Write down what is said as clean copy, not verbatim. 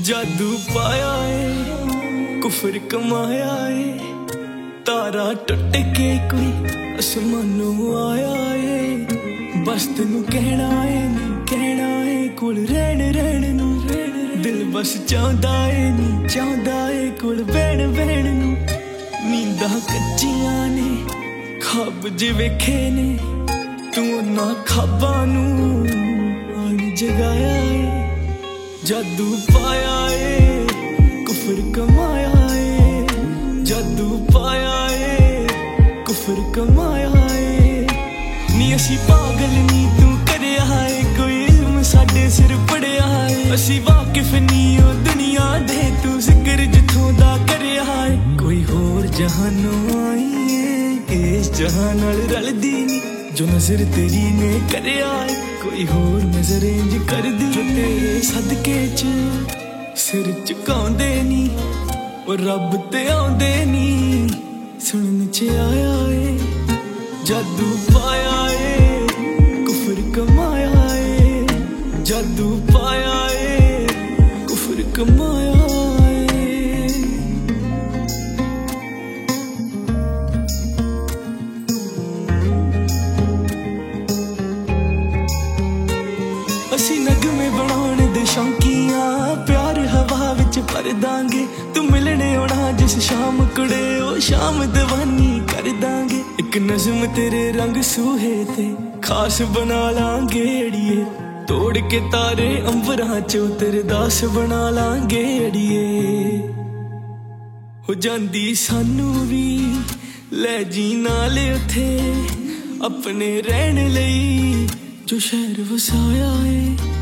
जादू पाया है कुफर कमाया है तारा टुट के कोई आसमानों आया है बस तेनू कहना है कोल रहन रहन नू दिल बस चाहता है कोल बैण बैण नू नींदा कच्चियां ने खाब जे वेखे ने तू ना खाबा नू आन जगाया है जादू पाया है कुफर कमाया है जादू पाया है कुफर कमाया है नी असी पागल नी तू करया है कोई इल्म साडे सिर पड़िया है असी वाकिफ नी ओ दुनिया दे तू जिक्र जिथों दा करया है कोई होर जहानों आई है इस जहान नाल रलदी नी जो नजर तेरी ने करया है कोई होर नजर इंज कर दी तेरे सदके च सिर झुकाउंदे नी ओ रब ते आउंदे नी सुनन च आया है जादू पाया है कुफर कमाया है जादू पाया है कुफर कमाया असी नगमे बनाने दे शौकीया प्यार हवा विच भर दांगे तू मिलने आना जिस शाम कुड़े ओ शाम दीवानी कर दांगे एक नज़म तेरे रंग सूहे ते खास बना लांगे अड़िए तोड़ के तारे अंबरां चो तेरे दास बना लांगे अड़िए हो जांदी सानू भी ले जी नाले उथे अपने रहने लई जो शहर वसाया है